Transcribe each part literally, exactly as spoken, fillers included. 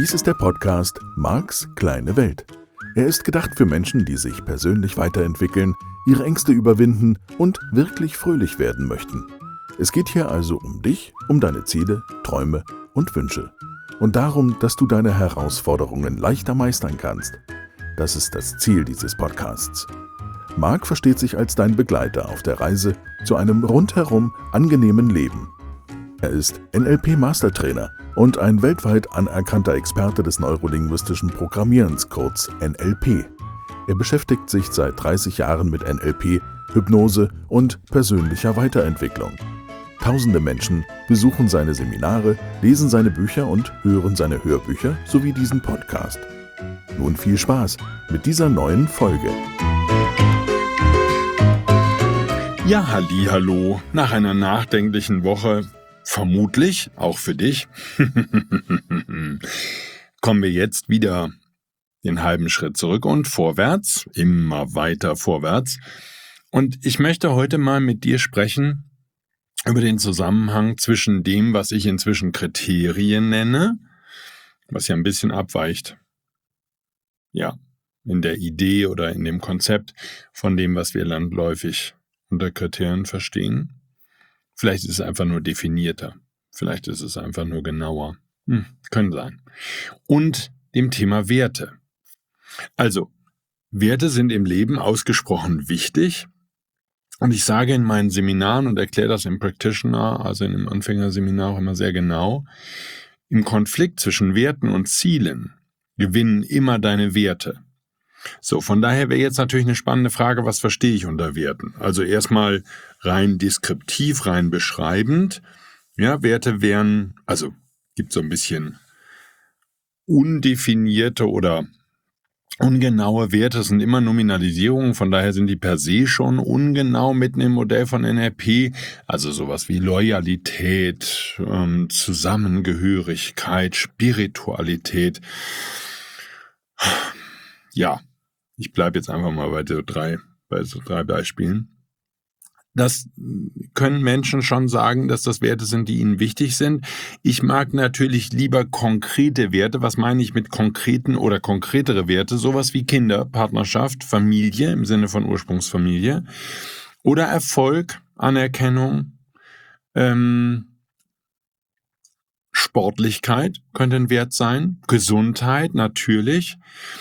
Dies ist der Podcast Marks kleine Welt. Er ist gedacht für Menschen, die sich persönlich weiterentwickeln, ihre Ängste überwinden und wirklich fröhlich werden möchten. Es geht hier also um dich, um deine Ziele, Träume und Wünsche. Und darum, dass du deine Herausforderungen leichter meistern kannst. Das ist das Ziel dieses Podcasts. Mark versteht sich als dein Begleiter auf der Reise zu einem rundherum angenehmen Leben. Er ist N L P-Mastertrainer und ein weltweit anerkannter Experte des neurolinguistischen Programmierens, kurz N L P. Er beschäftigt sich seit dreißig Jahren mit N L P, Hypnose und persönlicher Weiterentwicklung. Tausende Menschen besuchen seine Seminare, lesen seine Bücher und hören seine Hörbücher sowie diesen Podcast. Nun viel Spaß mit dieser neuen Folge. Ja, hallihallo, nach einer nachdenklichen Woche, vermutlich auch für dich, kommen wir jetzt wieder den halben Schritt zurück und vorwärts, immer weiter vorwärts. Und ich möchte heute mal mit dir sprechen über den Zusammenhang zwischen dem, was ich inzwischen Kriterien nenne, was ja ein bisschen abweicht, ja, in der Idee oder in dem Konzept von dem, was wir landläufig unter Kriterien verstehen. Vielleicht ist es einfach nur definierter, vielleicht ist es einfach nur genauer, hm, können sein. Und dem Thema Werte. Also, Werte sind im Leben ausgesprochen wichtig. Und ich sage in meinen Seminaren und erkläre das im Practitioner, also in dem Anfängerseminar auch immer sehr genau, im Konflikt zwischen Werten und Zielen gewinnen immer deine Werte. So, von daher wäre jetzt natürlich eine spannende Frage, was verstehe ich unter Werten? Also erstmal rein deskriptiv, rein beschreibend. Ja, Werte wären, also gibt so ein bisschen undefinierte oder ungenaue Werte, sind immer Nominalisierungen, von daher sind die per se schon ungenau mitten im Modell von N L P, also sowas wie Loyalität, ähm, Zusammengehörigkeit, Spiritualität. Ja, ich bleibe jetzt einfach mal bei so drei, bei so drei Beispielen. Das können Menschen schon sagen, dass das Werte sind, die ihnen wichtig sind. Ich mag natürlich lieber konkrete Werte. Was meine ich mit konkreten oder konkretere Werte? Sowas wie Kinder, Partnerschaft, Familie im Sinne von Ursprungsfamilie oder Erfolg, Anerkennung, ähm, Sportlichkeit könnte ein Wert sein, Gesundheit natürlich.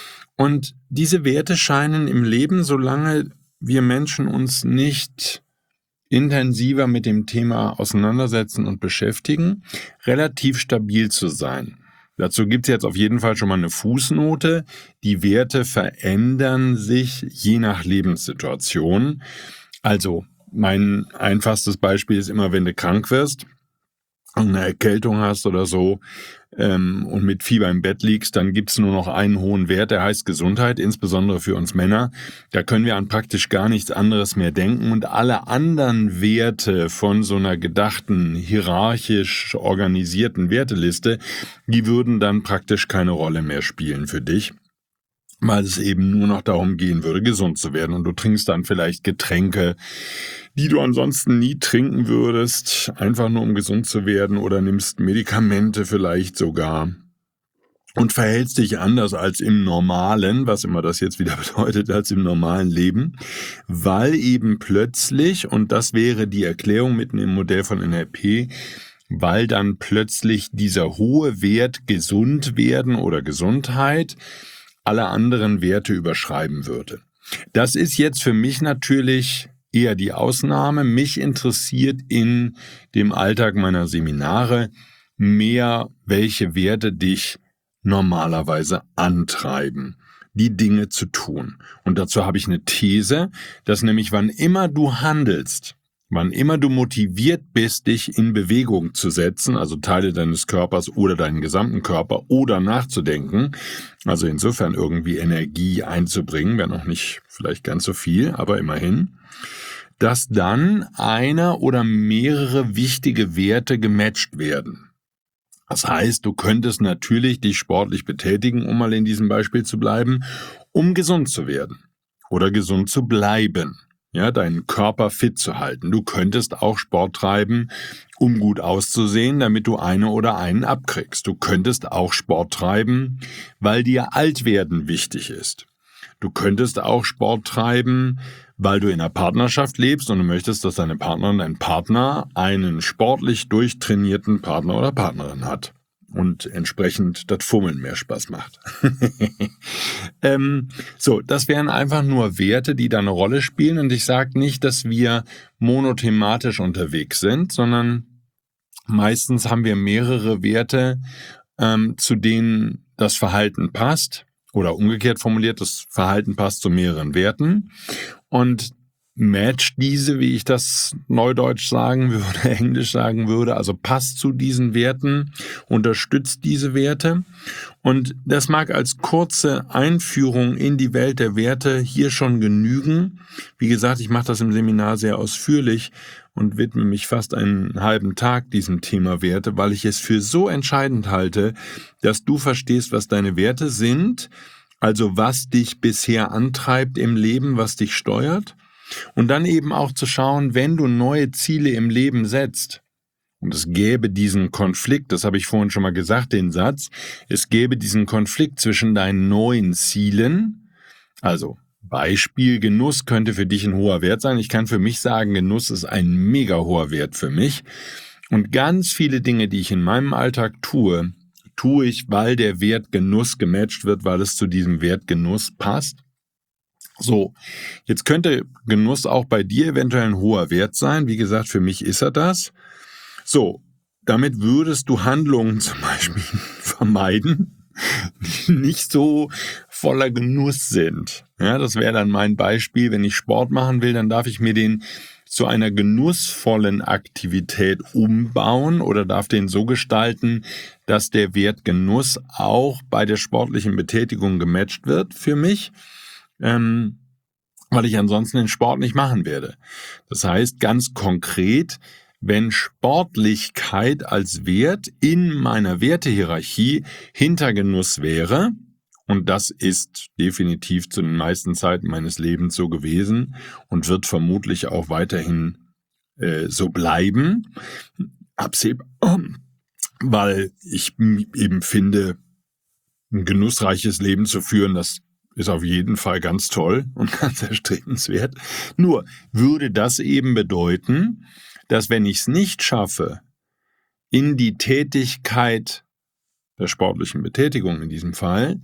Und diese Werte scheinen im Leben, solange wir Menschen uns nicht intensiver mit dem Thema auseinandersetzen und beschäftigen, relativ stabil zu sein. Dazu gibt es jetzt auf jeden Fall schon mal eine Fußnote. Die Werte verändern sich je nach Lebenssituation. Also mein einfachstes Beispiel ist immer, wenn du krank wirst und eine Erkältung hast oder so ähm, und mit Fieber im Bett liegst, dann gibt's nur noch einen hohen Wert, der heißt Gesundheit, insbesondere für uns Männer. Da können wir an praktisch gar nichts anderes mehr denken und alle anderen Werte von so einer gedachten, hierarchisch organisierten Werteliste, die würden dann praktisch keine Rolle mehr spielen für dich, weil es eben nur noch darum gehen würde, gesund zu werden. Und du trinkst dann vielleicht Getränke, die du ansonsten nie trinken würdest, einfach nur um gesund zu werden, oder nimmst Medikamente vielleicht sogar und verhältst dich anders als im normalen, was immer das jetzt wieder bedeutet, als im normalen Leben, weil eben plötzlich, und das wäre die Erklärung mitten im Modell von N L P, weil dann plötzlich dieser hohe Wert gesund werden oder Gesundheit alle anderen Werte überschreiben würde. Das ist jetzt für mich natürlich eher die Ausnahme. Mich interessiert in dem Alltag meiner Seminare mehr, welche Werte dich normalerweise antreiben, die Dinge zu tun. Und dazu habe ich eine These, dass nämlich wann immer du handelst, wann immer du motiviert bist, dich in Bewegung zu setzen, also Teile deines Körpers oder deinen gesamten Körper oder nachzudenken, also insofern irgendwie Energie einzubringen, wenn auch nicht vielleicht ganz so viel, aber immerhin, dass dann einer oder mehrere wichtige Werte gematcht werden. Das heißt, du könntest natürlich dich sportlich betätigen, um mal in diesem Beispiel zu bleiben, um gesund zu werden oder gesund zu bleiben. ja, deinen Körper fit zu halten. Du könntest auch Sport treiben, um gut auszusehen, damit du eine oder einen abkriegst. Du könntest auch Sport treiben, weil dir Altwerden wichtig ist. Du könntest auch Sport treiben, weil du in einer Partnerschaft lebst und du möchtest, dass deine Partnerin, dein Partner einen sportlich durchtrainierten Partner oder Partnerin hat und entsprechend das Fummeln mehr Spaß macht. ähm, so, das wären einfach nur Werte, die da eine Rolle spielen, und ich sage nicht, dass wir monothematisch unterwegs sind, sondern meistens haben wir mehrere Werte, ähm, zu denen das Verhalten passt. Oder umgekehrt formuliert, das Verhalten passt zu mehreren Werten und matcht diese, wie ich das neudeutsch sagen würde, englisch sagen würde, also passt zu diesen Werten, unterstützt diese Werte. Und das mag als kurze Einführung in die Welt der Werte hier schon genügen. Wie gesagt, ich mache das im Seminar sehr ausführlich und widme mich fast einen halben Tag diesem Thema Werte, weil ich es für so entscheidend halte, dass du verstehst, was deine Werte sind, also was dich bisher antreibt im Leben, was dich steuert, und dann eben auch zu schauen, wenn du neue Ziele im Leben setzt, und es gäbe diesen Konflikt, das habe ich vorhin schon mal gesagt, den Satz, es gäbe diesen Konflikt zwischen deinen neuen Zielen, also Beispiel Genuss könnte für dich ein hoher Wert sein. Ich kann für mich sagen, Genuss ist ein mega hoher Wert für mich. Und ganz viele Dinge, die ich in meinem Alltag tue, tue ich, weil der Wert Genuss gematcht wird, weil es zu diesem Wert Genuss passt. So, jetzt könnte Genuss auch bei dir eventuell ein hoher Wert sein. Wie gesagt, für mich ist er das. So, damit würdest du Handlungen zum Beispiel vermeiden, die nicht so voller Genuss sind. Ja, das wäre dann mein Beispiel. Wenn ich Sport machen will, dann darf ich mir den zu einer genussvollen Aktivität umbauen oder darf den so gestalten, dass der Wert Genuss auch bei der sportlichen Betätigung gematcht wird für mich, ähm, weil ich ansonsten den Sport nicht machen werde. Das heißt, ganz konkret, wenn Sportlichkeit als Wert in meiner Wertehierarchie hinter Genuss wäre, und das ist definitiv zu den meisten Zeiten meines Lebens so gewesen und wird vermutlich auch weiterhin äh, so bleiben, absehbar, weil ich eben finde, ein genussreiches Leben zu führen, das ist auf jeden Fall ganz toll und ganz erstrebenswert. Nur würde das eben bedeuten, dass wenn ich es nicht schaffe, in die Tätigkeit der sportlichen Betätigung in diesem Fall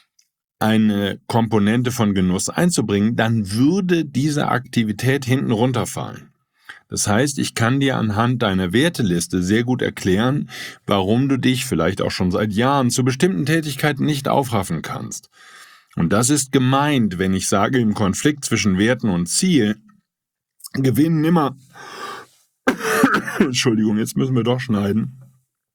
eine Komponente von Genuss einzubringen, dann würde diese Aktivität hinten runterfallen. Das heißt, ich kann dir anhand deiner Werteliste sehr gut erklären, warum du dich vielleicht auch schon seit Jahren zu bestimmten Tätigkeiten nicht aufraffen kannst. Und das ist gemeint, wenn ich sage, im Konflikt zwischen Werten und Ziel gewinnen immer... Entschuldigung, jetzt müssen wir doch schneiden.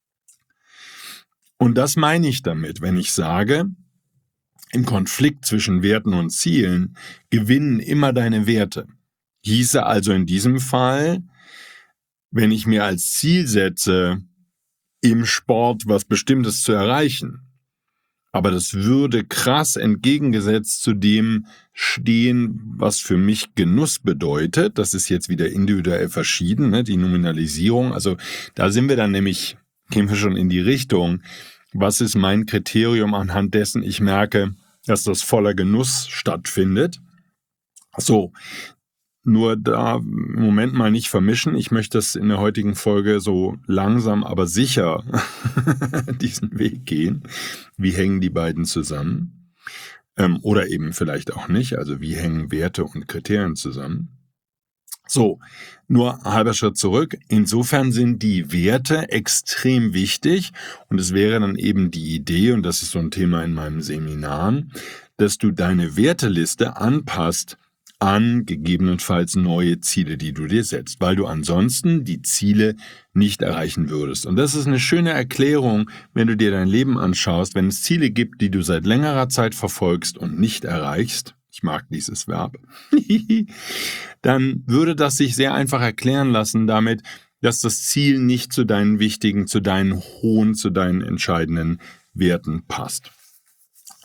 Und das meine ich damit, wenn ich sage, im Konflikt zwischen Werten und Zielen gewinnen immer deine Werte. Hieße also in diesem Fall, wenn ich mir als Ziel setze, im Sport was Bestimmtes zu erreichen, aber das würde krass entgegengesetzt zu dem stehen, was für mich Genuss bedeutet. Das ist jetzt wieder individuell verschieden, ne? Die Nominalisierung. Also da sind wir dann nämlich, gehen wir schon in die Richtung, was ist mein Kriterium, anhand dessen ich merke, dass das voller Genuss stattfindet. So, nur da im Moment mal nicht vermischen. Ich möchte das in der heutigen Folge so langsam, aber sicher diesen Weg gehen. Wie hängen die beiden zusammen? Ähm, oder eben vielleicht auch nicht. Also wie hängen Werte und Kriterien zusammen? So, nur ein halber Schritt zurück. Insofern sind die Werte extrem wichtig und es wäre dann eben die Idee, und das ist so ein Thema in meinem Seminar, dass du deine Werteliste anpasst an gegebenenfalls neue Ziele, die du dir setzt, weil du ansonsten die Ziele nicht erreichen würdest. Und das ist eine schöne Erklärung, wenn du dir dein Leben anschaust, wenn es Ziele gibt, die du seit längerer Zeit verfolgst und nicht erreichst, ich mag dieses Verb, dann würde das sich sehr einfach erklären lassen damit, dass das Ziel nicht zu deinen wichtigen, zu deinen hohen, zu deinen entscheidenden Werten passt.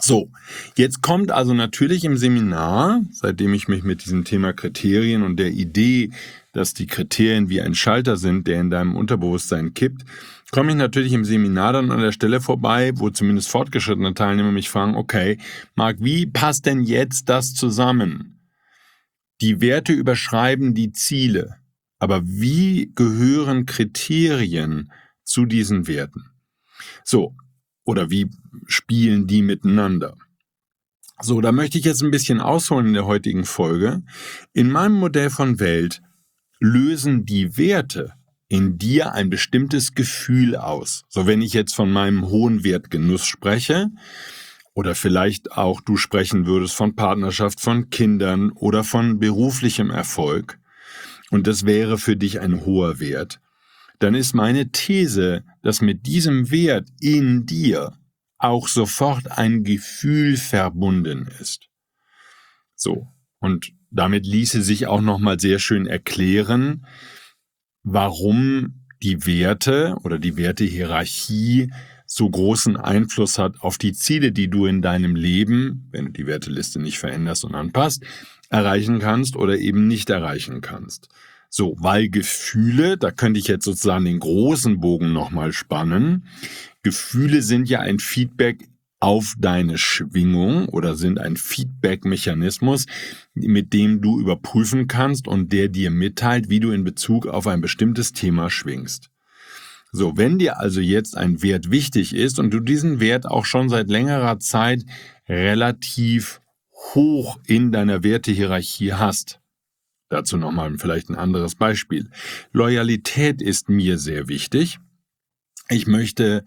So, jetzt kommt also natürlich im Seminar, seitdem ich mich mit diesem Thema Kriterien und der Idee, dass die Kriterien wie ein Schalter sind, der in deinem Unterbewusstsein kippt, komme ich natürlich im Seminar dann an der Stelle vorbei, wo zumindest fortgeschrittene Teilnehmer mich fragen, okay, Marc, wie passt denn jetzt das zusammen? Die Werte überschreiben die Ziele, aber wie gehören Kriterien zu diesen Werten? So, oder wie spielen die miteinander? So, da möchte ich jetzt ein bisschen ausholen in der heutigen Folge. In meinem Modell von Welt lösen die Werte in dir ein bestimmtes Gefühl aus. So, wenn ich jetzt von meinem hohen Wert Genuss spreche, oder vielleicht auch du sprechen würdest von Partnerschaft, von Kindern oder von beruflichem Erfolg, und das wäre für dich ein hoher Wert, dann ist meine These, dass mit diesem Wert in dir auch sofort ein Gefühl verbunden ist. So, und damit ließe sich auch nochmal sehr schön erklären, warum die Werte oder die Wertehierarchie so großen Einfluss hat auf die Ziele, die du in deinem Leben, wenn du die Werteliste nicht veränderst und anpasst, erreichen kannst oder eben nicht erreichen kannst. So, weil Gefühle, da könnte ich jetzt sozusagen den großen Bogen nochmal spannen, Gefühle sind ja ein Feedback auf deine Schwingung oder sind ein Feedback-Mechanismus, mit dem du überprüfen kannst und der dir mitteilt, wie du in Bezug auf ein bestimmtes Thema schwingst. So, wenn dir also jetzt ein Wert wichtig ist und du diesen Wert auch schon seit längerer Zeit relativ hoch in deiner Wertehierarchie hast, dazu nochmal vielleicht ein anderes Beispiel. Loyalität ist mir sehr wichtig. Ich möchte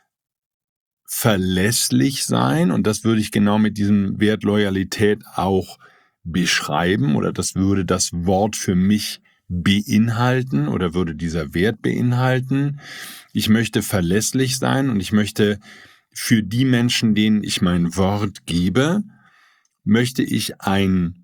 verlässlich sein und das würde ich genau mit diesem Wert Loyalität auch beschreiben oder das würde das Wort für mich beinhalten oder würde dieser Wert beinhalten. Ich möchte verlässlich sein und ich möchte für die Menschen, denen ich mein Wort gebe, möchte ich ein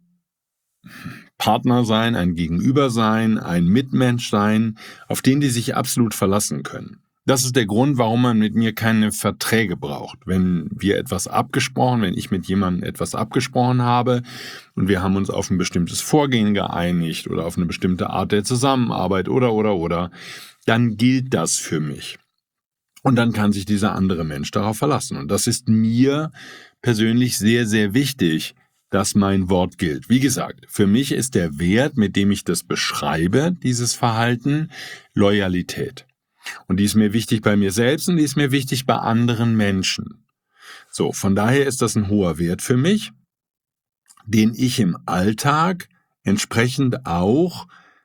Partner sein, ein Gegenüber sein, ein Mitmensch sein, auf den die sich absolut verlassen können. Das ist der Grund, warum man mit mir keine Verträge braucht. Wenn wir etwas abgesprochen, wenn ich mit jemandem etwas abgesprochen habe und wir haben uns auf ein bestimmtes Vorgehen geeinigt oder auf eine bestimmte Art der Zusammenarbeit oder, oder, oder, dann gilt das für mich. Und dann kann sich dieser andere Mensch darauf verlassen. Und das ist mir persönlich sehr, sehr wichtig, dass mein Wort gilt. Wie gesagt, für mich ist der Wert, mit dem ich das beschreibe, dieses Verhalten, Loyalität. Und die ist mir wichtig bei mir selbst und die ist mir wichtig bei anderen Menschen. So, von daher ist das ein hoher Wert für mich, den ich im Alltag entsprechend auch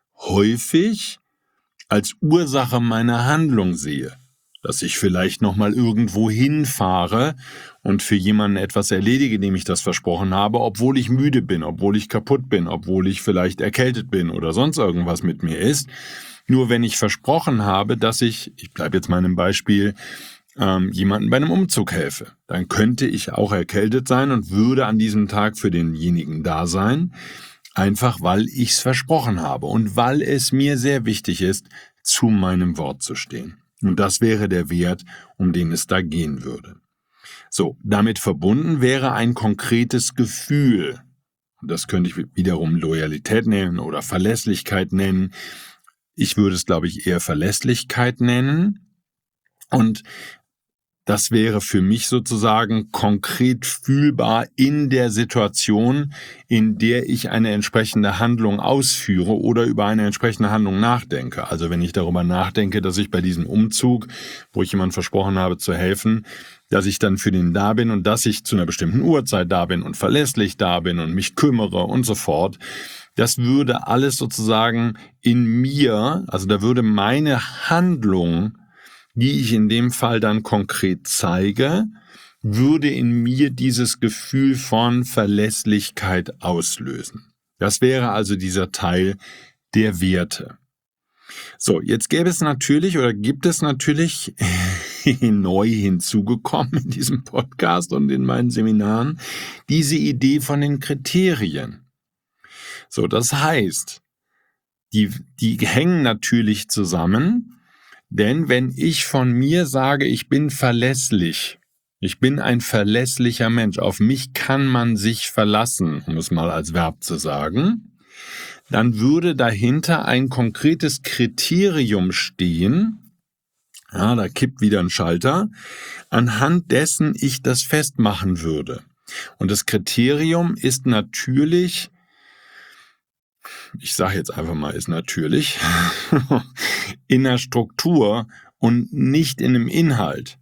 häufig als Ursache meiner Handlung sehe. Dass ich vielleicht nochmal irgendwo hinfahre und für jemanden etwas erledige, dem ich das versprochen habe, obwohl ich müde bin, obwohl ich kaputt bin, obwohl ich vielleicht erkältet bin oder sonst irgendwas mit mir ist. Nur wenn ich versprochen habe, dass ich, ich bleibe jetzt mal in einem Beispiel, ähm, jemandem bei einem Umzug helfe, dann könnte ich auch erkältet sein und würde an diesem Tag für denjenigen da sein, einfach weil ich es versprochen habe und weil es mir sehr wichtig ist, zu meinem Wort zu stehen. Und das wäre der Wert, um den es da gehen würde. So, damit verbunden wäre ein konkretes Gefühl. Das könnte ich wiederum Loyalität nennen oder Verlässlichkeit nennen. Ich würde es, glaube ich, eher Verlässlichkeit nennen. Und das wäre für mich sozusagen konkret fühlbar in der Situation, in der ich eine entsprechende Handlung ausführe oder über eine entsprechende Handlung nachdenke. Also wenn ich darüber nachdenke, dass ich bei diesem Umzug, wo ich jemandem versprochen habe zu helfen, dass ich dann für den da bin und dass ich zu einer bestimmten Uhrzeit da bin und verlässlich da bin und mich kümmere und so fort. Das würde alles sozusagen in mir, also da würde meine Handlung, die ich in dem Fall dann konkret zeige, würde in mir dieses Gefühl von Verlässlichkeit auslösen. Das wäre also dieser Teil der Werte. So, jetzt gäbe es natürlich oder gibt es natürlich neu hinzugekommen in diesem Podcast und in meinen Seminaren diese Idee von den Kriterien. So, das heißt, die, die hängen natürlich zusammen. Denn wenn ich von mir sage, ich bin verlässlich, Ich bin ein verlässlicher Mensch. Auf mich kann man sich verlassen, um es mal als Verb zu sagen. Dann würde dahinter ein konkretes Kriterium stehen, ja, da kippt wieder ein Schalter, anhand dessen ich das festmachen würde. Und das Kriterium ist natürlich, ich sage jetzt einfach mal, ist natürlich, in der Struktur und nicht in dem Inhalt.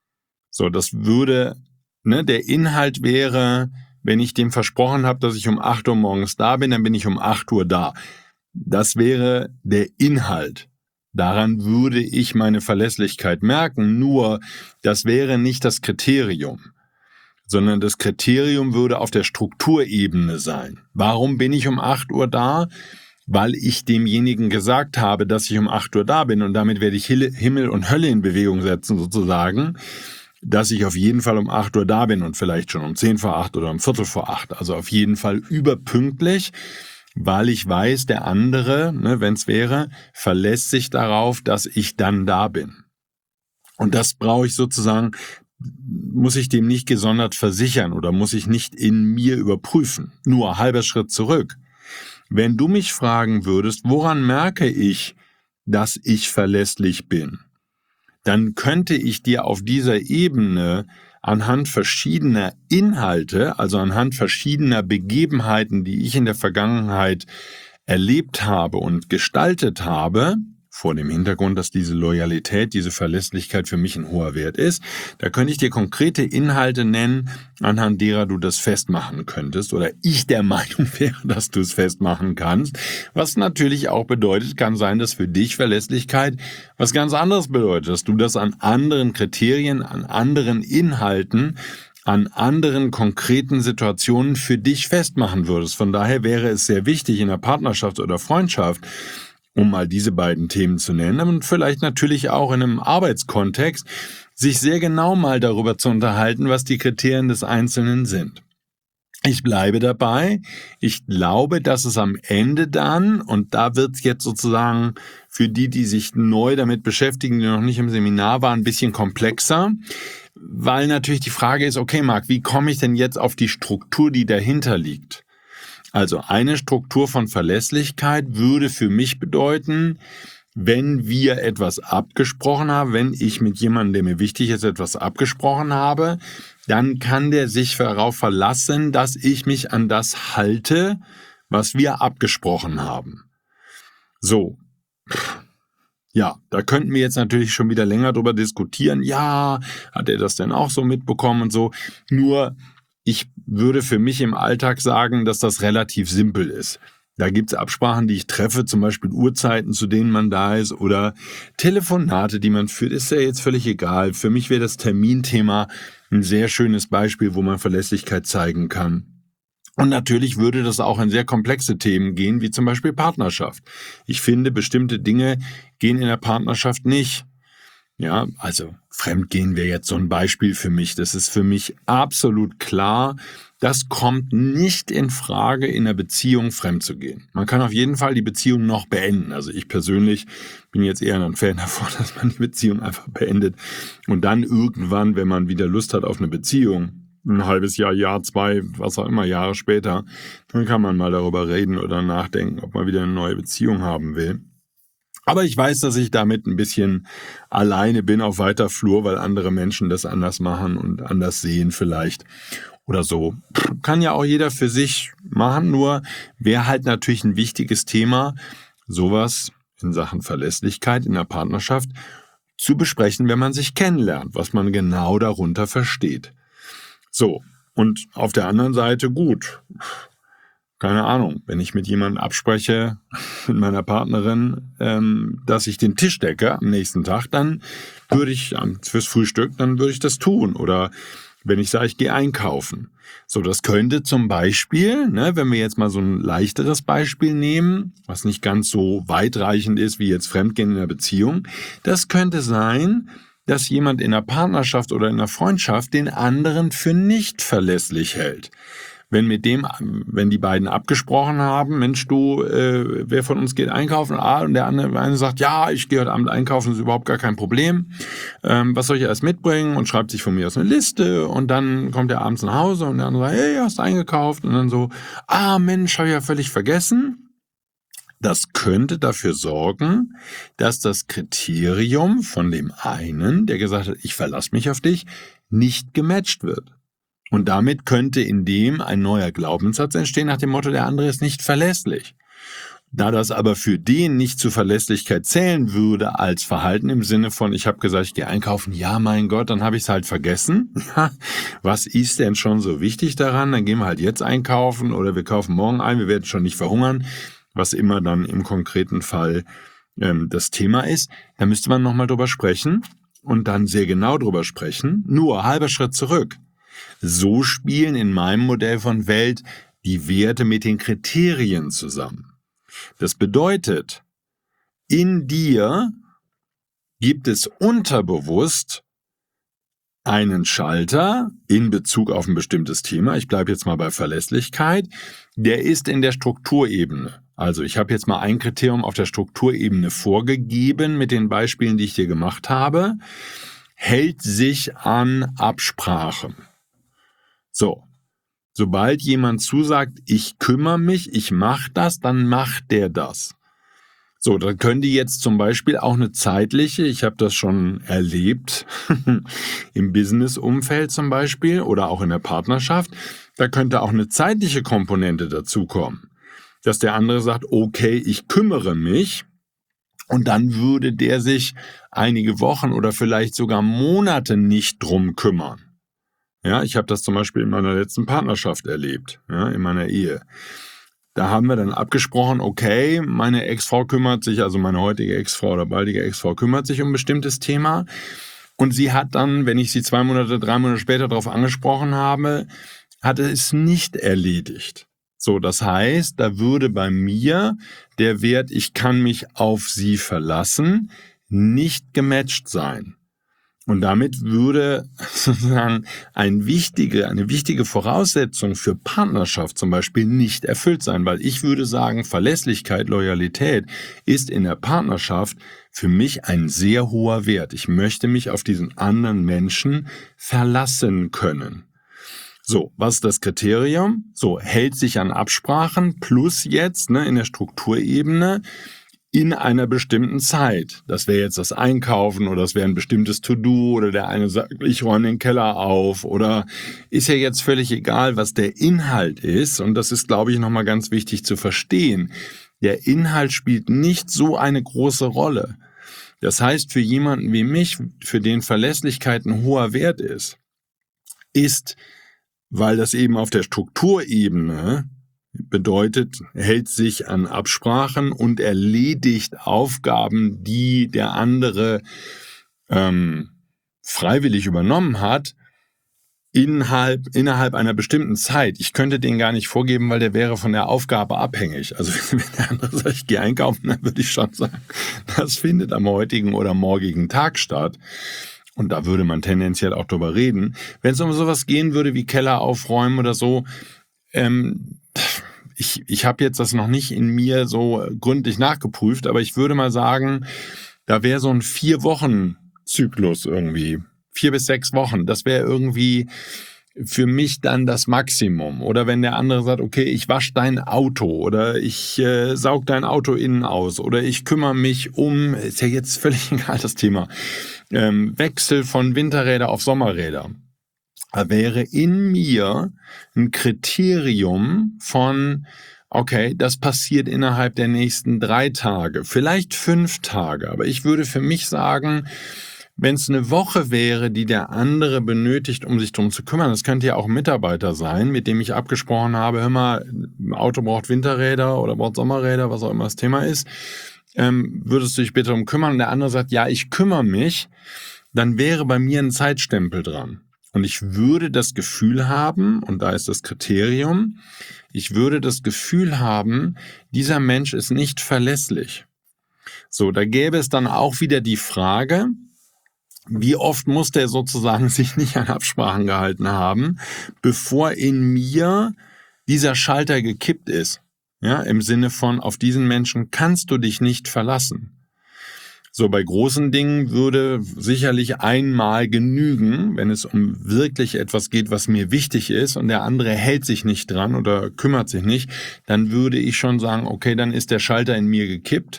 So, das würde, ne, der Inhalt wäre, wenn ich dem versprochen habe, dass ich um acht Uhr morgens da bin, dann bin ich um acht Uhr da. Das wäre der Inhalt. Daran würde ich meine Verlässlichkeit merken, nur das wäre nicht das Kriterium, sondern das Kriterium würde auf der Strukturebene sein. Warum bin ich um acht Uhr da? Weil ich demjenigen gesagt habe, dass ich um acht Uhr da bin und damit werde ich Himmel und Hölle in Bewegung setzen sozusagen, dass ich auf jeden Fall um acht Uhr da bin und vielleicht schon um zehn vor acht oder um Viertel vor acht. Also auf jeden Fall überpünktlich, weil ich weiß, der andere, ne, wenn es wäre, verlässt sich darauf, dass ich dann da bin. Und das brauche ich sozusagen, muss ich dem nicht gesondert versichern oder muss ich nicht in mir überprüfen. Nur halber Schritt zurück. Wenn du mich fragen würdest, woran merke ich, dass ich verlässlich bin? Dann könnte ich dir auf dieser Ebene anhand verschiedener Inhalte, also anhand verschiedener Begebenheiten, die ich in der Vergangenheit erlebt habe und gestaltet habe, vor dem Hintergrund, dass diese Loyalität, diese Verlässlichkeit für mich ein hoher Wert ist, da könnte ich dir konkrete Inhalte nennen, anhand derer du das festmachen könntest oder ich der Meinung wäre, dass du es festmachen kannst, was natürlich auch bedeutet, kann sein, dass für dich Verlässlichkeit was ganz anderes bedeutet, dass du das an anderen Kriterien, an anderen Inhalten, an anderen konkreten Situationen für dich festmachen würdest. Von daher wäre es sehr wichtig in der Partnerschaft oder Freundschaft, um mal diese beiden Themen zu nennen, und vielleicht natürlich auch in einem Arbeitskontext, sich sehr genau mal darüber zu unterhalten, was die Kriterien des Einzelnen sind. Ich bleibe dabei. Ich glaube, dass es am Ende dann, und da wird es jetzt sozusagen für die, die sich neu damit beschäftigen, die noch nicht im Seminar waren, ein bisschen komplexer, weil natürlich die Frage ist, okay, Marc, wie komme ich denn jetzt auf die Struktur, die dahinter liegt? Also eine Struktur von Verlässlichkeit würde für mich bedeuten, wenn wir etwas abgesprochen haben, wenn ich mit jemandem, der mir wichtig ist, etwas abgesprochen habe, dann kann der sich darauf verlassen, dass ich mich an das halte, was wir abgesprochen haben. So, ja, da könnten wir jetzt natürlich schon wieder länger drüber diskutieren. Ja, hat er das denn auch so mitbekommen und so? Nur, ich würde für mich im Alltag sagen, dass das relativ simpel ist. Da gibt es Absprachen, die ich treffe, zum Beispiel Uhrzeiten, zu denen man da ist, oder Telefonate, die man führt, ist ja jetzt völlig egal. Für mich wäre das Terminthema ein sehr schönes Beispiel, wo man Verlässlichkeit zeigen kann. Und natürlich würde das auch in sehr komplexe Themen gehen, wie zum Beispiel Partnerschaft. Ich finde, bestimmte Dinge gehen in der Partnerschaft nicht. Ja, also Fremdgehen wäre jetzt so ein Beispiel für mich. Das ist für mich absolut klar. Das kommt nicht in Frage, in einer Beziehung fremd zu gehen. Man kann auf jeden Fall die Beziehung noch beenden. Also ich persönlich bin jetzt eher ein Fan davon, dass man die Beziehung einfach beendet und dann irgendwann, wenn man wieder Lust hat auf eine Beziehung, ein halbes Jahr, Jahr, zwei, was auch immer, Jahre später, dann kann man mal darüber reden oder nachdenken, ob man wieder eine neue Beziehung haben will. Aber ich weiß, dass ich damit ein bisschen alleine bin auf weiter Flur, weil andere Menschen das anders machen und anders sehen vielleicht oder so. Kann ja auch jeder für sich machen, nur wäre halt natürlich ein wichtiges Thema, sowas in Sachen Verlässlichkeit in der Partnerschaft zu besprechen, wenn man sich kennenlernt, was man genau darunter versteht. So, und auf der anderen Seite gut. Keine Ahnung, wenn ich mit jemandem abspreche, mit meiner Partnerin, ähm, dass ich den Tisch decke am nächsten Tag, dann würde ich fürs Frühstück, dann würde ich das tun. Oder wenn ich sage, ich gehe einkaufen. So, das könnte zum Beispiel, ne, wenn wir jetzt mal so ein leichteres Beispiel nehmen, was nicht ganz so weitreichend ist wie jetzt Fremdgehen in der Beziehung, das könnte sein, dass jemand in einer Partnerschaft oder in einer Freundschaft den anderen für nicht verlässlich hält. wenn mit dem, wenn die beiden abgesprochen haben, Mensch, du, äh, wer von uns geht einkaufen? Ah, und der andere eine sagt, ja, ich gehe heute Abend einkaufen, das ist überhaupt gar kein Problem. Ähm, was soll ich alles mitbringen? Und schreibt sich von mir aus eine Liste und dann kommt er abends nach Hause und der andere sagt, hey, hast du eingekauft? Und dann so, ah, Mensch, habe ich ja völlig vergessen. Das könnte dafür sorgen, dass das Kriterium von dem einen, der gesagt hat, ich verlasse mich auf dich, nicht gematcht wird. Und damit könnte in dem ein neuer Glaubenssatz entstehen, nach dem Motto, der andere ist nicht verlässlich. Da das aber für den nicht zur Verlässlichkeit zählen würde als Verhalten im Sinne von, ich habe gesagt, ich gehe einkaufen, ja mein Gott, dann habe ich es halt vergessen. Was ist denn schon so wichtig daran? Dann gehen wir halt jetzt einkaufen oder wir kaufen morgen ein, wir werden schon nicht verhungern, was immer dann im konkreten Fall ähm, das Thema ist. Da müsste man nochmal drüber sprechen und dann sehr genau drüber sprechen. Nur halber Schritt zurück. So spielen in meinem Modell von Welt die Werte mit den Kriterien zusammen. Das bedeutet, in dir gibt es unterbewusst einen Schalter in Bezug auf ein bestimmtes Thema. Ich bleibe jetzt mal bei Verlässlichkeit. Der ist in der Strukturebene. Also ich habe jetzt mal ein Kriterium auf der Strukturebene vorgegeben mit den Beispielen, die ich dir gemacht habe. Hält sich an Absprachen. So, sobald jemand zusagt, ich kümmere mich, ich mache das, dann macht der das. So, dann könnte jetzt zum Beispiel auch eine zeitliche, ich habe das schon erlebt, im Business-Umfeld zum Beispiel oder auch in der Partnerschaft, da könnte auch eine zeitliche Komponente dazukommen, dass der andere sagt, okay, ich kümmere mich und dann würde der sich einige Wochen oder vielleicht sogar Monate nicht drum kümmern. Ja, ich habe das zum Beispiel in meiner letzten Partnerschaft erlebt, ja, in meiner Ehe. Da haben wir dann abgesprochen, okay, meine Ex-Frau kümmert sich, also meine heutige Ex-Frau oder baldige Ex-Frau kümmert sich um ein bestimmtes Thema. Und sie hat dann, wenn ich sie zwei Monate, drei Monate später darauf angesprochen habe, hatte es nicht erledigt. So, das heißt, da würde bei mir der Wert, ich kann mich auf sie verlassen, nicht gematcht sein. Und damit würde sozusagen ein wichtige, eine wichtige Voraussetzung für Partnerschaft zum Beispiel nicht erfüllt sein, weil ich würde sagen, Verlässlichkeit, Loyalität ist in der Partnerschaft für mich ein sehr hoher Wert. Ich möchte mich auf diesen anderen Menschen verlassen können. So, was ist das Kriterium? So, hält sich an Absprachen plus jetzt ne, in der Strukturebene in einer bestimmten Zeit. Das wäre jetzt das Einkaufen oder das wäre ein bestimmtes To-Do oder der eine sagt, ich räume den Keller auf oder ist ja jetzt völlig egal, was der Inhalt ist. Und das ist, glaube ich, nochmal ganz wichtig zu verstehen. Der Inhalt spielt nicht so eine große Rolle. Das heißt, für jemanden wie mich, für den Verlässlichkeit ein hoher Wert ist, ist, weil das eben auf der Strukturebene bedeutet, hält sich an Absprachen und erledigt Aufgaben, die der andere ähm, freiwillig übernommen hat, innerhalb, innerhalb einer bestimmten Zeit. Ich könnte den gar nicht vorgeben, weil der wäre von der Aufgabe abhängig. Also wenn der andere sagt, ich gehe einkaufen, dann würde ich schon sagen, das findet am heutigen oder morgigen Tag statt. Und da würde man tendenziell auch drüber reden. Wenn es um sowas gehen würde wie Keller aufräumen oder so, ähm, ich, ich habe jetzt das noch nicht in mir so gründlich nachgeprüft, aber ich würde mal sagen, da wäre so ein Vier-Wochen-Zyklus irgendwie. Vier bis sechs Wochen. Das wäre irgendwie für mich dann das Maximum. Oder wenn der andere sagt, okay, ich wasche dein Auto oder ich äh, saug dein Auto innen aus oder ich kümmere mich um, ist ja jetzt völlig egal das Thema, ähm, Wechsel von Winterräder auf Sommerräder. Da wäre in mir ein Kriterium von, okay, das passiert innerhalb der nächsten drei Tage, vielleicht fünf Tage. Aber ich würde für mich sagen, wenn es eine Woche wäre, die der andere benötigt, um sich drum zu kümmern, das könnte ja auch ein Mitarbeiter sein, mit dem ich abgesprochen habe, hör mal, ein Auto braucht Winterräder oder braucht Sommerräder, was auch immer das Thema ist, ähm, würdest du dich bitte darum kümmern? Und der andere sagt, ja, ich kümmere mich, dann wäre bei mir ein Zeitstempel dran. Und ich würde das Gefühl haben, und da ist das Kriterium, ich würde das Gefühl haben, dieser Mensch ist nicht verlässlich. So, da gäbe es dann auch wieder die Frage, wie oft muss der sozusagen sich nicht an Absprachen gehalten haben, bevor in mir dieser Schalter gekippt ist. Ja, im Sinne von, auf diesen Menschen kannst du dich nicht verlassen. So, bei großen Dingen würde sicherlich einmal genügen, wenn es um wirklich etwas geht, was mir wichtig ist und der andere hält sich nicht dran oder kümmert sich nicht, dann würde ich schon sagen, okay, dann ist der Schalter in mir gekippt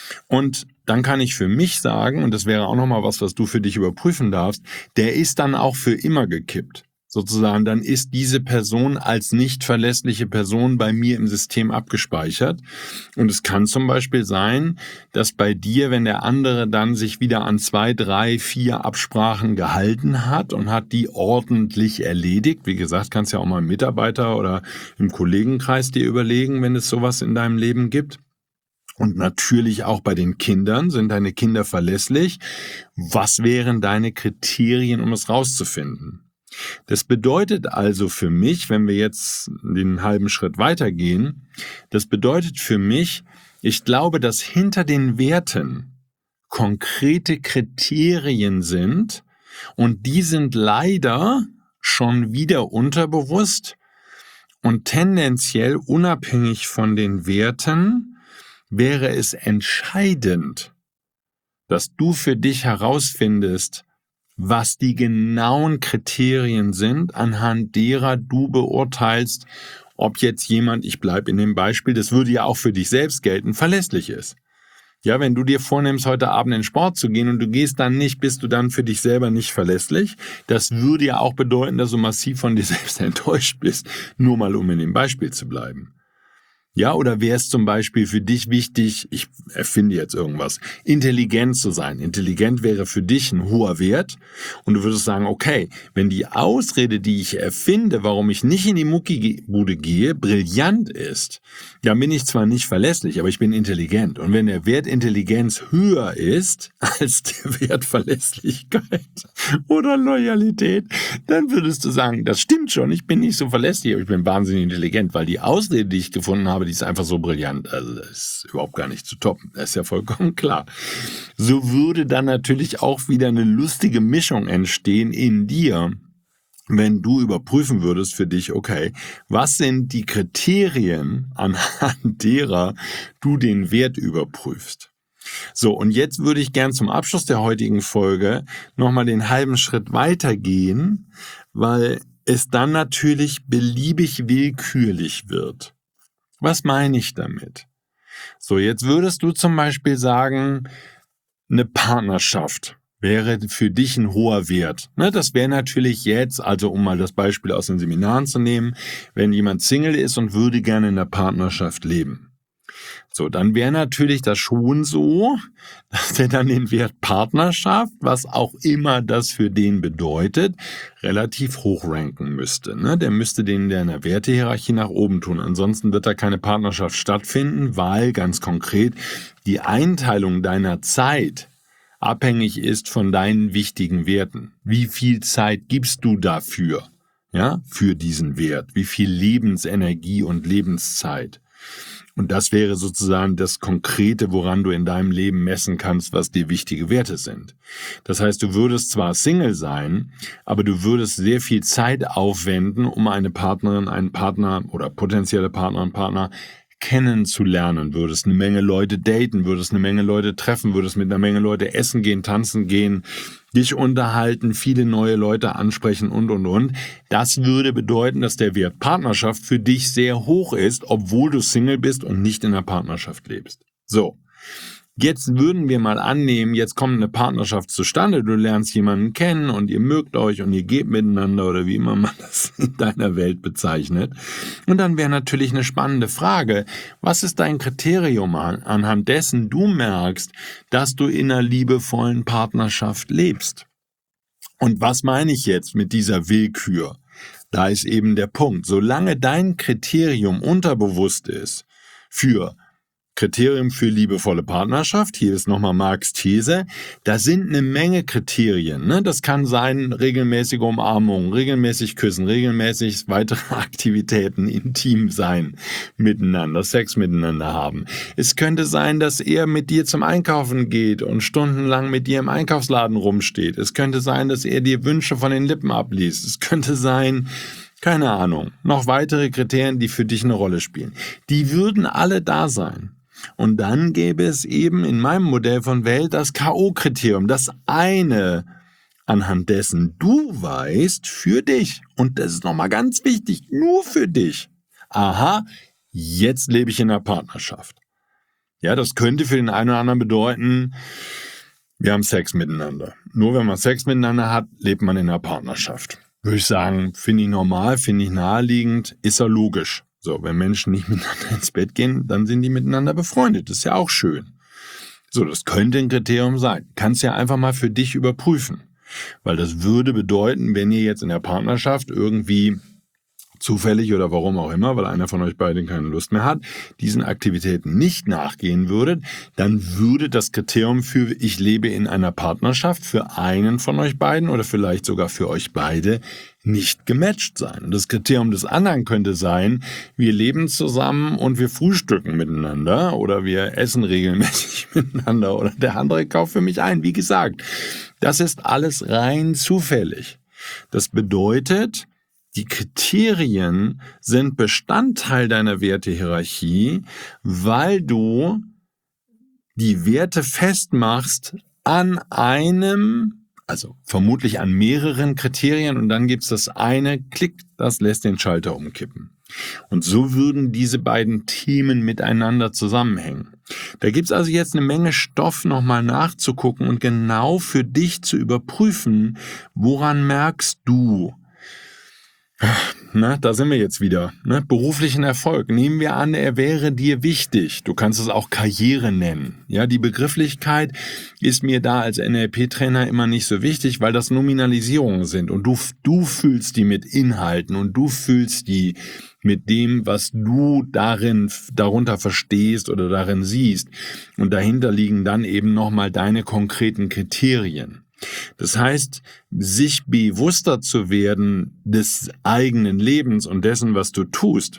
und dann kann ich für mich sagen, und das wäre auch nochmal was, was du für dich überprüfen darfst, der ist dann auch für immer gekippt. Sozusagen, dann ist diese Person als nicht verlässliche Person bei mir im System abgespeichert. Und es kann zum Beispiel sein, dass bei dir, wenn der andere dann sich wieder an zwei, drei, vier Absprachen gehalten hat und hat die ordentlich erledigt, wie gesagt, kannst ja auch mal einen Mitarbeiter oder im Kollegenkreis dir überlegen, wenn es sowas in deinem Leben gibt. Und natürlich auch bei den Kindern, sind deine Kinder verlässlich? Was wären deine Kriterien, um es rauszufinden? Das bedeutet also für mich, wenn wir jetzt den halben Schritt weitergehen, das bedeutet für mich, ich glaube, dass hinter den Werten konkrete Kriterien sind und die sind leider schon wieder unterbewusst und tendenziell unabhängig von den Werten wäre es entscheidend, dass du für dich herausfindest, was die genauen Kriterien sind, anhand derer du beurteilst, ob jetzt jemand, ich bleibe in dem Beispiel, das würde ja auch für dich selbst gelten, verlässlich ist. Ja, wenn du dir vornimmst, heute Abend in den Sport zu gehen und du gehst dann nicht, bist du dann für dich selber nicht verlässlich. Das würde ja auch bedeuten, dass du massiv von dir selbst enttäuscht bist, nur mal um in dem Beispiel zu bleiben. Ja, oder wäre es zum Beispiel für dich wichtig, ich erfinde jetzt irgendwas, intelligent zu sein. Intelligent wäre für dich ein hoher Wert und du würdest sagen, okay, wenn die Ausrede, die ich erfinde, warum ich nicht in die Muckibude gehe, brillant ist, dann bin ich zwar nicht verlässlich, aber ich bin intelligent. Und wenn der Wert Intelligenz höher ist als der Wert Verlässlichkeit oder Loyalität, dann würdest du sagen, das stimmt schon, ich bin nicht so verlässlich, aber ich bin wahnsinnig intelligent, weil die Ausrede, die ich gefunden habe, die ist einfach so brillant. Also das ist überhaupt gar nicht zu toppen. Das ist ja vollkommen klar. So würde dann natürlich auch wieder eine lustige Mischung entstehen in dir, wenn du überprüfen würdest für dich, okay, was sind die Kriterien, anhand derer du den Wert überprüfst? So, und jetzt würde ich gern zum Abschluss der heutigen Folge nochmal den halben Schritt weitergehen, weil es dann natürlich beliebig willkürlich wird. Was meine ich damit? So, jetzt würdest du zum Beispiel sagen, eine Partnerschaft wäre für dich ein hoher Wert. Ne, das wäre natürlich jetzt, also um mal das Beispiel aus den Seminaren zu nehmen, wenn jemand Single ist und würde gerne in einer Partnerschaft leben. So, dann wäre natürlich das schon so, dass der dann den Wert Partnerschaft, was auch immer das für den bedeutet, relativ hoch ranken müsste. Ne? Der müsste den in der Wertehierarchie nach oben tun. Ansonsten wird da keine Partnerschaft stattfinden, weil ganz konkret die Einteilung deiner Zeit abhängig ist von deinen wichtigen Werten. Wie viel Zeit gibst du dafür, ja, für diesen Wert? Wie viel Lebensenergie und Lebenszeit? Und das wäre sozusagen das Konkrete, woran du in deinem Leben messen kannst, was dir wichtige Werte sind. Das heißt, du würdest zwar Single sein, aber du würdest sehr viel Zeit aufwenden, um eine Partnerin, einen Partner oder potenzielle Partnerin, Partner kennenzulernen, würdest eine Menge Leute daten, würdest eine Menge Leute treffen, würdest mit einer Menge Leute essen gehen, tanzen gehen, dich unterhalten, viele neue Leute ansprechen und, und, und. Das würde bedeuten, dass der Wert Partnerschaft für dich sehr hoch ist, obwohl du Single bist und nicht in einer Partnerschaft lebst. So. Jetzt würden wir mal annehmen, jetzt kommt eine Partnerschaft zustande, du lernst jemanden kennen und ihr mögt euch und ihr geht miteinander oder wie immer man das in deiner Welt bezeichnet. Und dann wäre natürlich eine spannende Frage, was ist dein Kriterium, anhand dessen du merkst, dass du in einer liebevollen Partnerschaft lebst? Und was meine ich jetzt mit dieser Willkür? Da ist eben der Punkt, solange dein Kriterium unterbewusst ist für Kriterium für liebevolle Partnerschaft, hier ist nochmal Marks These, da sind eine Menge Kriterien. Ne? Das kann sein, regelmäßige Umarmung, regelmäßig küssen, regelmäßig weitere Aktivitäten, intim sein miteinander, Sex miteinander haben. Es könnte sein, dass er mit dir zum Einkaufen geht und stundenlang mit dir im Einkaufsladen rumsteht. Es könnte sein, dass er dir Wünsche von den Lippen abliest. Es könnte sein, keine Ahnung, noch weitere Kriterien, die für dich eine Rolle spielen. Die würden alle da sein. Und dann gäbe es eben in meinem Modell von Welt das K O-Kriterium, das eine, anhand dessen du weißt, für dich, und das ist nochmal ganz wichtig, nur für dich, aha, jetzt lebe ich in einer Partnerschaft. Ja, das könnte für den einen oder anderen bedeuten, wir haben Sex miteinander. Nur wenn man Sex miteinander hat, lebt man in einer Partnerschaft. Würde ich sagen, finde ich normal, finde ich naheliegend, ist ja logisch. So, wenn Menschen nicht miteinander ins Bett gehen, dann sind die miteinander befreundet. Das ist ja auch schön. So, das könnte ein Kriterium sein. Kannst ja einfach mal für dich überprüfen. Weil das würde bedeuten, wenn ihr jetzt in der Partnerschaft irgendwie zufällig oder warum auch immer, weil einer von euch beiden keine Lust mehr hat, diesen Aktivitäten nicht nachgehen würdet, dann würde das Kriterium für ich lebe in einer Partnerschaft für einen von euch beiden oder vielleicht sogar für euch beide nicht gematcht sein. Das Kriterium des anderen könnte sein, wir leben zusammen und wir frühstücken miteinander oder wir essen regelmäßig miteinander oder der andere kauft für mich ein. Wie gesagt, das ist alles rein zufällig. Das bedeutet, die Kriterien sind Bestandteil deiner Wertehierarchie, weil du die Werte festmachst an einem, also vermutlich an mehreren Kriterien und dann gibt's das eine, klick, das lässt den Schalter umkippen. Und so würden diese beiden Themen miteinander zusammenhängen. Da gibt's also jetzt eine Menge Stoff nochmal nachzugucken und genau für dich zu überprüfen, woran merkst du, Na, da sind wir jetzt wieder. Ne? Beruflichen Erfolg. Nehmen wir an, er wäre dir wichtig. Du kannst es auch Karriere nennen. Ja, die Begrifflichkeit ist mir da als N L P-Trainer immer nicht so wichtig, weil das Nominalisierungen sind. Und du, du fühlst die mit Inhalten und du fühlst die mit dem, was du darin, darunter verstehst oder darin siehst. Und dahinter liegen dann eben nochmal deine konkreten Kriterien. Das heißt, sich bewusster zu werden des eigenen Lebens und dessen, was du tust,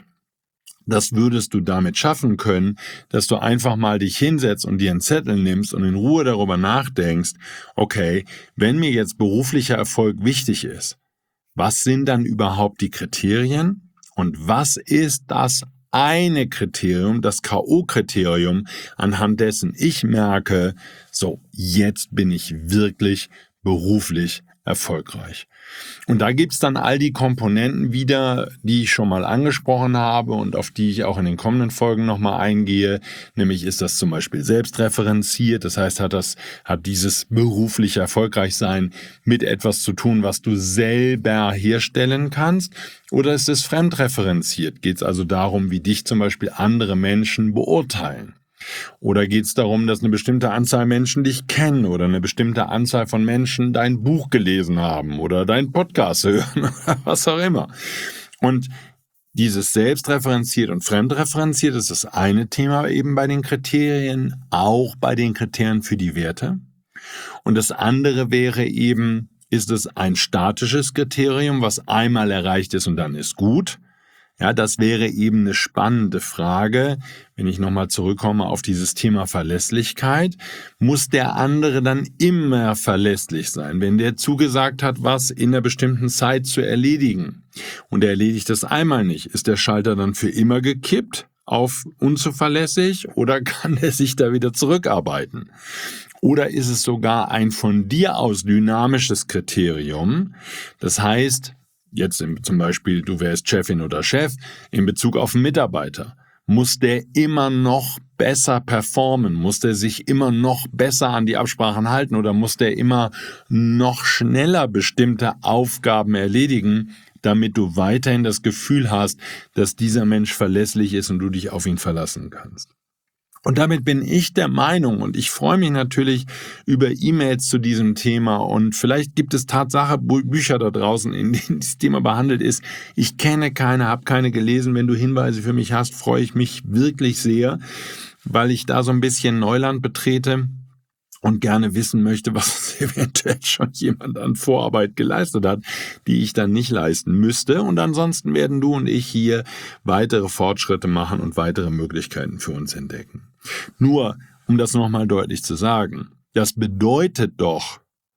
das würdest du damit schaffen können, dass du einfach mal dich hinsetzt und dir einen Zettel nimmst und in Ruhe darüber nachdenkst, okay, wenn mir jetzt beruflicher Erfolg wichtig ist, was sind dann überhaupt die Kriterien und was ist das eine Kriterium, das K O-Kriterium, anhand dessen ich merke, so, jetzt bin ich wirklich beruflich erfolgreich. Und da gibt's dann all die Komponenten wieder, die ich schon mal angesprochen habe und auf die ich auch in den kommenden Folgen nochmal eingehe. Nämlich ist das zum Beispiel selbstreferenziert, das heißt, hat das, hat dieses berufliche Erfolgreichsein mit etwas zu tun, was du selber herstellen kannst, oder ist es fremdreferenziert? Geht es also darum, wie dich zum Beispiel andere Menschen beurteilen? Oder geht es darum, dass eine bestimmte Anzahl Menschen dich kennen oder eine bestimmte Anzahl von Menschen dein Buch gelesen haben oder deinen Podcast hören oder was auch immer. Und dieses selbstreferenziert und fremdreferenziert ist das eine Thema eben bei den Kriterien, auch bei den Kriterien für die Werte. Und das andere wäre eben, ist es ein statisches Kriterium, was einmal erreicht ist und dann ist gut? Ja, das wäre eben eine spannende Frage. Wenn ich nochmal zurückkomme auf dieses Thema Verlässlichkeit, muss der andere dann immer verlässlich sein, wenn der zugesagt hat, was in einer bestimmten Zeit zu erledigen und er erledigt das einmal nicht, ist der Schalter dann für immer gekippt auf unzuverlässig oder kann er sich da wieder zurückarbeiten? Oder ist es sogar ein von dir aus dynamisches Kriterium? Das heißt, jetzt zum Beispiel, du wärst Chefin oder Chef, in Bezug auf einen Mitarbeiter, muss der immer noch besser performen? Muss der sich immer noch besser an die Absprachen halten oder muss der immer noch schneller bestimmte Aufgaben erledigen, damit du weiterhin das Gefühl hast, dass dieser Mensch verlässlich ist und du dich auf ihn verlassen kannst? Und damit bin ich der Meinung und ich freue mich natürlich über E-Mails zu diesem Thema und vielleicht gibt es Tatsache Bücher da draußen, in denen dieses Thema behandelt ist. Ich kenne keine, habe keine gelesen. Wenn du Hinweise für mich hast, freue ich mich wirklich sehr, weil ich da so ein bisschen Neuland betrete und gerne wissen möchte, was eventuell schon jemand an Vorarbeit geleistet hat, die ich dann nicht leisten müsste. Und ansonsten werden du und ich hier weitere Fortschritte machen und weitere Möglichkeiten für uns entdecken. Nur, um das nochmal deutlich zu sagen, das bedeutet doch,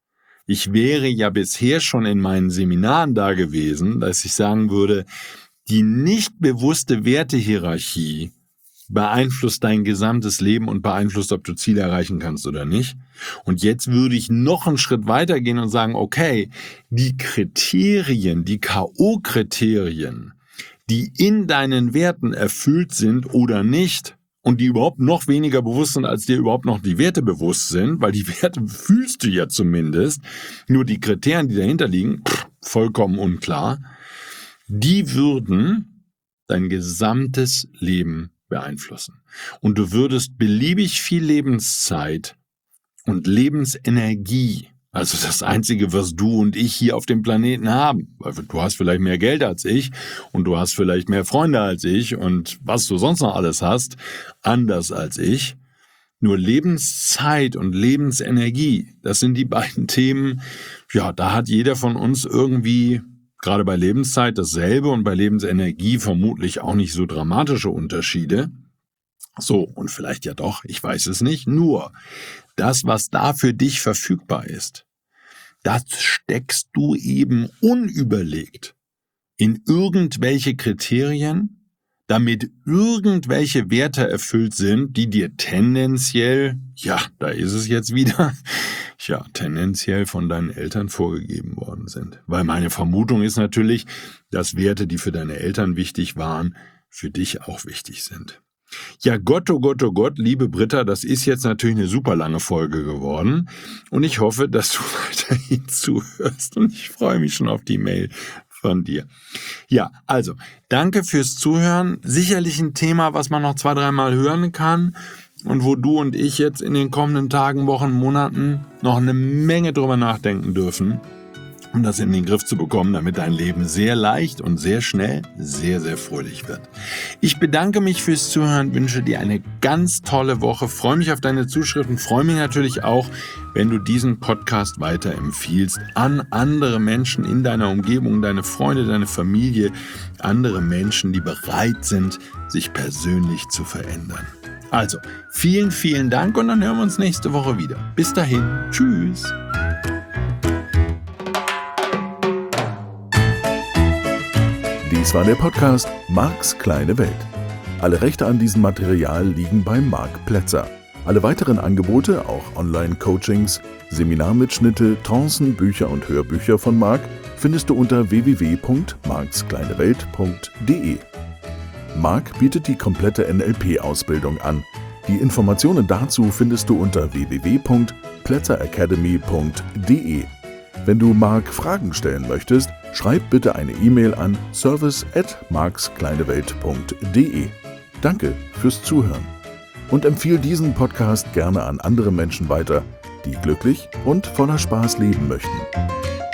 Ich wäre ja bisher schon in meinen Seminaren da gewesen, dass ich sagen würde, die nicht bewusste Wertehierarchie beeinflusst dein gesamtes Leben und beeinflusst, ob du Ziele erreichen kannst oder nicht. Und jetzt würde ich noch einen Schritt weiter gehen und sagen, okay, die Kriterien, die K O-Kriterien, die in deinen Werten erfüllt sind oder nicht und die überhaupt noch weniger bewusst sind, als dir überhaupt noch die Werte bewusst sind, weil die Werte fühlst du ja zumindest, nur die Kriterien, die dahinter liegen, pff, vollkommen unklar, die würden dein gesamtes Leben beeinflussen. Und du würdest beliebig viel Lebenszeit und Lebensenergie, also das Einzige, was du und ich hier auf dem Planeten haben, weil du hast vielleicht mehr Geld als ich und du hast vielleicht mehr Freunde als ich und was du sonst noch alles hast, anders als ich. Nur Lebenszeit und Lebensenergie, das sind die beiden Themen, ja, da hat jeder von uns irgendwie gerade bei Lebenszeit dasselbe und bei Lebensenergie vermutlich auch nicht so dramatische Unterschiede. So, und vielleicht ja doch, ich weiß es nicht. Nur, das, was da für dich verfügbar ist, das steckst du eben unüberlegt in irgendwelche Kriterien, damit irgendwelche Werte erfüllt sind, die dir tendenziell, ja, da ist es jetzt wieder, ja, tendenziell von deinen Eltern vorgegeben worden sind. Weil meine Vermutung ist natürlich, dass Werte, die für deine Eltern wichtig waren, für dich auch wichtig sind. Ja, Gott, oh Gott, oh Gott, liebe Britta, das ist jetzt natürlich eine super lange Folge geworden und ich hoffe, dass du weiterhin zuhörst und ich freue mich schon auf die Mail von dir. Ja, also, danke fürs Zuhören. Sicherlich ein Thema, was man noch zwei, dreimal hören kann und wo du und ich jetzt in den kommenden Tagen, Wochen, Monaten noch eine Menge drüber nachdenken dürfen, um das in den Griff zu bekommen, damit dein Leben sehr leicht und sehr schnell sehr, sehr fröhlich wird. Ich bedanke mich fürs Zuhören, wünsche dir eine ganz tolle Woche, freue mich auf deine Zuschriften, freue mich natürlich auch, wenn du diesen Podcast weiterempfiehlst an andere Menschen in deiner Umgebung, deine Freunde, deine Familie, andere Menschen, die bereit sind, sich persönlich zu verändern. Also, vielen, vielen Dank und dann hören wir uns nächste Woche wieder. Bis dahin, tschüss. Dies war der Podcast Marks kleine Welt. Alle Rechte an diesem Material liegen bei Marc Plätzer. Alle weiteren Angebote, auch Online-Coachings, Seminarmitschnitte, Trancen, Bücher und Hörbücher von Marc findest du unter w w w punkt marks kleine welt punkt d e. Marc bietet die komplette N L P-Ausbildung an. Die Informationen dazu findest du unter w w w punkt plätzer academy punkt d e. Wenn du Marc Fragen stellen möchtest, schreib bitte eine E-Mail an service at marks kleine welt punkt d e. Danke fürs Zuhören und empfehle diesen Podcast gerne an andere Menschen weiter, die glücklich und voller Spaß leben möchten.